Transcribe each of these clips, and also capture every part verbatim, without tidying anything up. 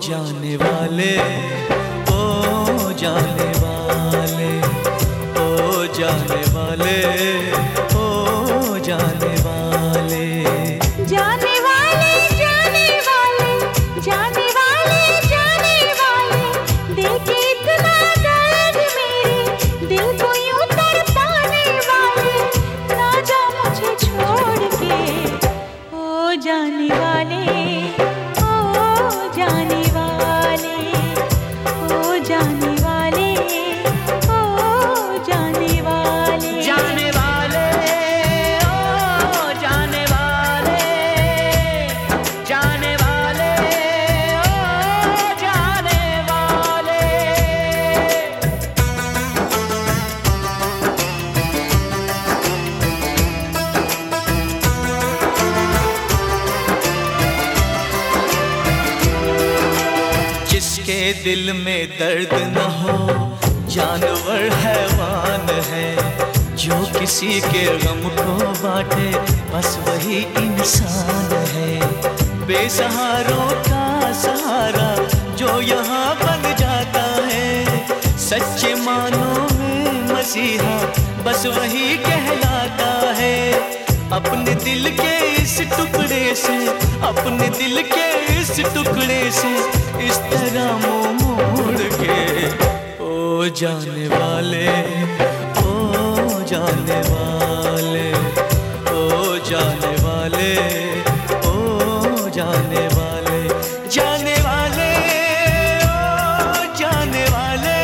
जाने वाले, ओ जाने वाले, ओ जाने वाले, ओ जाने वाले। जाने वाले, जाने वाले, जाने वाले, जाने वाले, देखे इतना दर्द मेरे दिल को यूं तड़पाने वाले, ना जा मुझे छोड़ के, ओ जाने वाले, ओ जाने वाले, ओ जाने वाले, ओ जाने वाले। जाने वाले, ओ जाने वाले, जाने वाले, ओ जाने वाले। जिसके दिल में दर्द न हो, जानवर हैवान है, जो किसी के गम को बांटे बस वही इंसान है। बेसहारों का सहारा जो यहाँ बन जाता है, सच्चे मानों में मसीहा बस वही कहलाता है। अपने दिल के इस टुकड़े से, अपने दिल के इस टुकड़े से इस तरह मुंह मोड़ के, ओ जाने वाले, ओ जाने वाले, ओ जाने वाले, ओ जाने वाले, जाने वाले, ओ जाने वाले,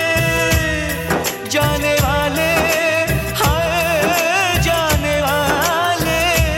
जाने वाले, हाय जाने वाले।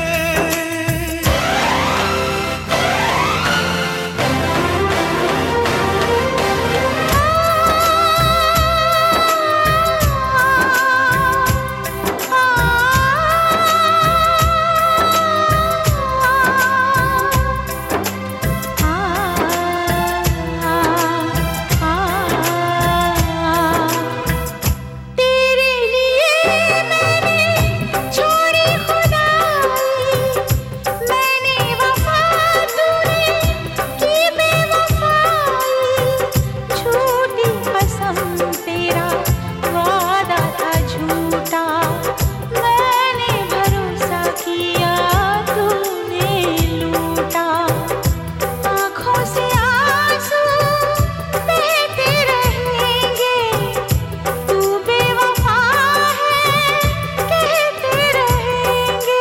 तेरे लिए मैंने छोड़ी खुदाई, मैंने वफा तूने की बेवफाई, झूठी कसम तेरा वादा था झूठा, मैंने भरोसा किया तूने लूटा। आँखों से आंसू बहते रहेंगे, तू बेवफा है कहते रहेंगे।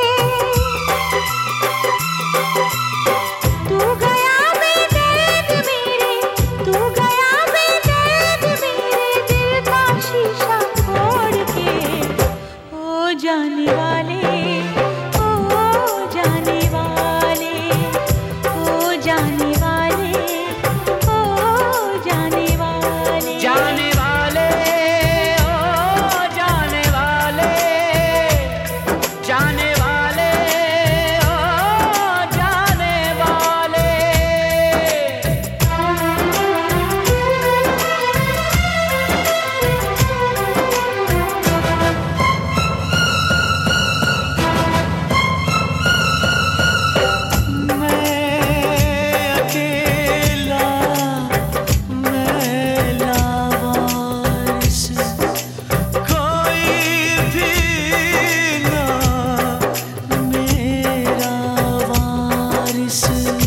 तू गया बेदर्द मेरे, तू गया बेदर्द मेरे दिल का शीशा फोड़ के, ओ जाने वाले, ओ जाने वाले, ओ जाने वाले, ओ जाने वाले। जाने वाले, ओ जाने वाले, जाने वाले, ओ जाने वाले। मैं अकेला, मैं लावारिस, कोई भी ना मेरा वारिस।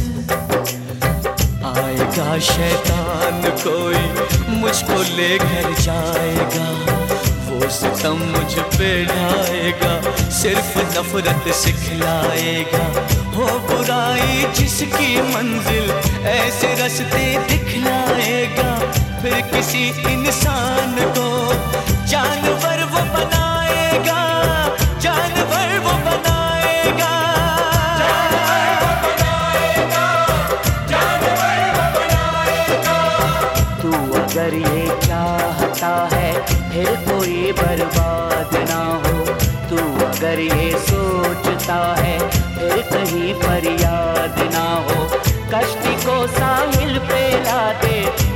आएगा शैतान कोई मुझको लेकर जाएगा, वो सितम मुझ पे ढाएगा, सिर्फ नफरत सिखलाएगा। हो बुराई जिसकी मंजिल ऐसे रास्ते दिखलाएगा, फिर किसी इंसान को जानवर वो बनाएगा, जानवर वो बनाएगा, जानवर वो बनाएगा, जानवर वो बनाएगा। तू अगर ये चाहता है फिर कोई बर्बाद ना हो, तू अगर ये सोचता है फिर कहीं फरियाद ना हो, कश्ती को साहिल पे ला दे,